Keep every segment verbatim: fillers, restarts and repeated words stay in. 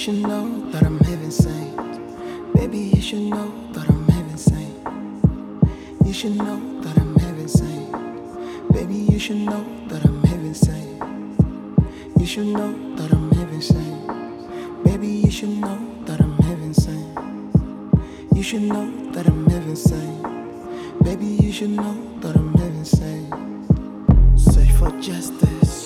should know that I'm heaven sent. Baby, you should know that I'm heaven sent. You should know that I'm heaven sent. Baby, you should know that I'm heaven sent. You should know that I'm heaven sent. Baby, you should know that I'm heaven sent. You should know that I'm heaven sent. Baby, you should know that I'm heaven sent. Search for justice.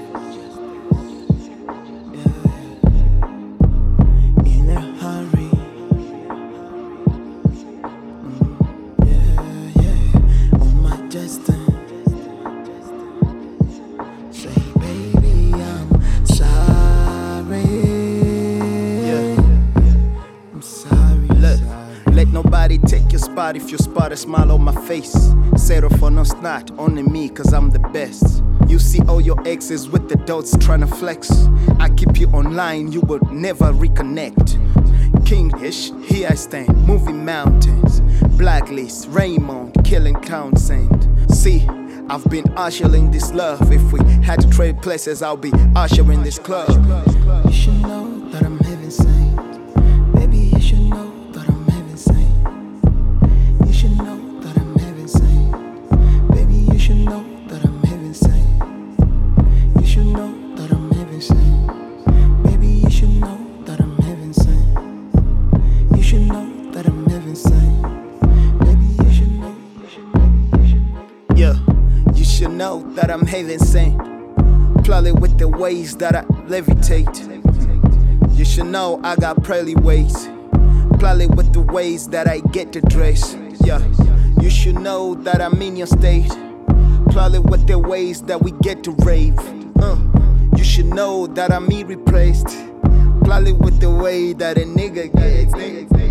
Nobody take your spot if you spot a smile on my face. Settle for no snot, only me cause I'm the best. You see all your exes with the dots tryna flex. I keep you online, you will never reconnect. King-ish, here I stand, moving mountains. Blacklist, Raymond, killing Townsend. See, I've been ushering this love. If we had to trade places, I'll be ushering this club. You should know that I'm heaven sent. Baby, you should know that I'm heaven sent. You should know that I'm heaven sent. Baby, you should know that I'm heaven sent. You should know that I'm heaven sent. Baby, you should know that I'm heaven sent. You should know that I'm heaven sent. Baby, you should know. Yeah, you should know that I'm heaven sent. Play with the ways that I levitate. You should know I got pearly ways. Play with the ways that I get to dress. Yeah, you should know that I'm in your state. Play with the ways that we get to rave. Uh, you should know that I'm irreplaced. Play with the way that a nigga gets.